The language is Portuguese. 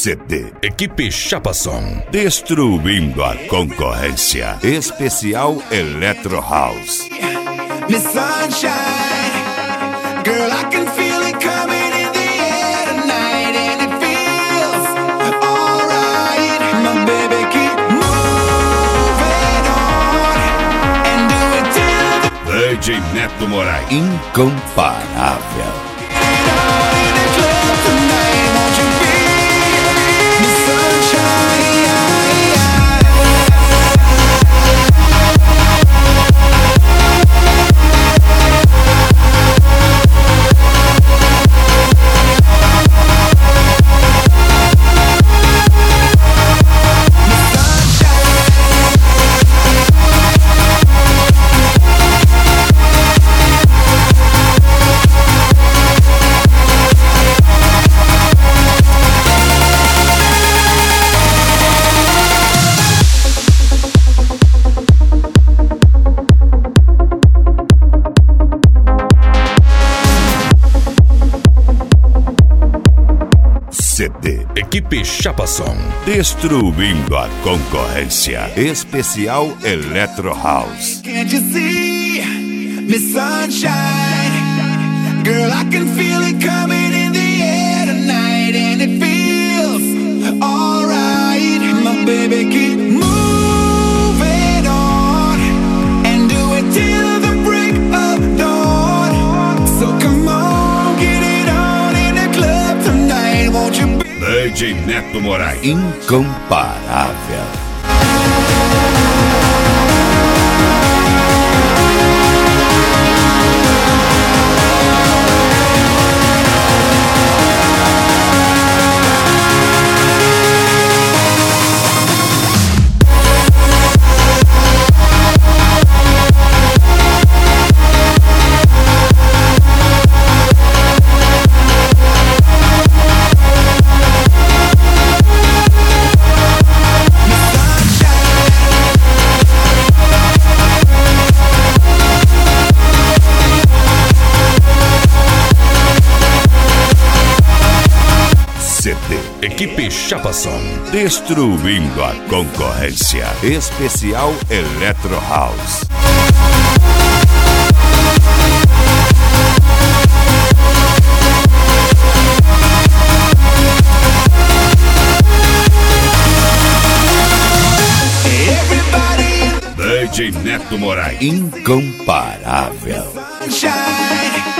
CD. Equipe Chapa Som. Destruindo a concorrência. Especial Electro House. Miss Sunshine, girl, I can feel it coming in the air tonight, and it feels alright. My baby, keep moving on and do it till the DJ Neto Moraes. Incomparável. in the club tonight. Won't you be Miss Sunshine? CD. Equipe Chapa Som. Destruindo a concorrência. Especial Electro House. Can't you see, Miss Sunshine? Girl, I can feel it coming in the air tonight, and it feels alright. My baby, keep moving on and do it till the break of dawn. So come on, get it on in the club tonight, won't you be? DJ Neto Moraes. Incomparável. CD. Equipe Chapa Som. Destruindo a concorrência. Especial Electro House. Everybody DJ Neto Moraes. Incomparável. sunshine.